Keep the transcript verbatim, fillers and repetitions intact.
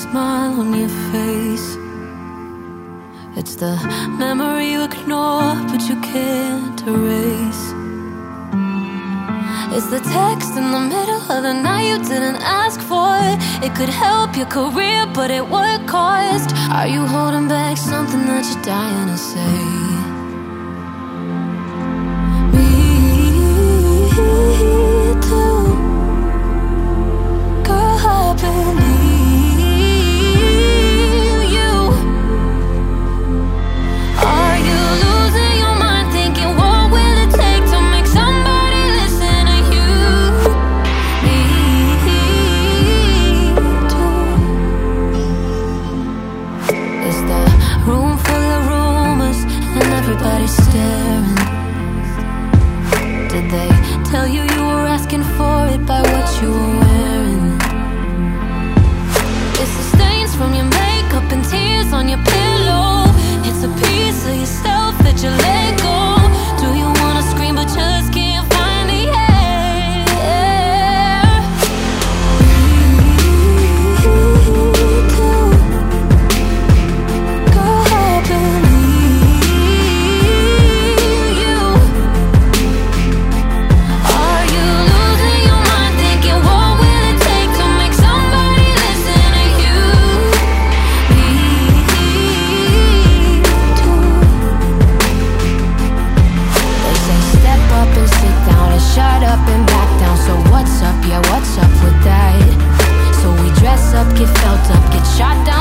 smile on your face. It's the memory you ignore but you can't erase. It's the text in the middle of the night you didn't ask for. It could help your career, but at what cost? Are you holding back something that you're dying to say? Me too. Girl, I believe you. Are you losing your mind thinking what will it take to make somebody listen to you? Me too. Is the room full of rumors and everybody's staring? Did they tell you you were asking for it by what you were wearing? It's the stains from your makeup and tears on your pillow. It's a piece of yourself that you let go. Do you wanna scream but just can't find the air? Me too. Girl, I believe you. Are you losing your mind thinking what will it take to make somebody listen to you? Me too. They say step up and sit down and shut up and back down. So what's up, yeah, what's up with that? So we dress up, get felt up, get shot down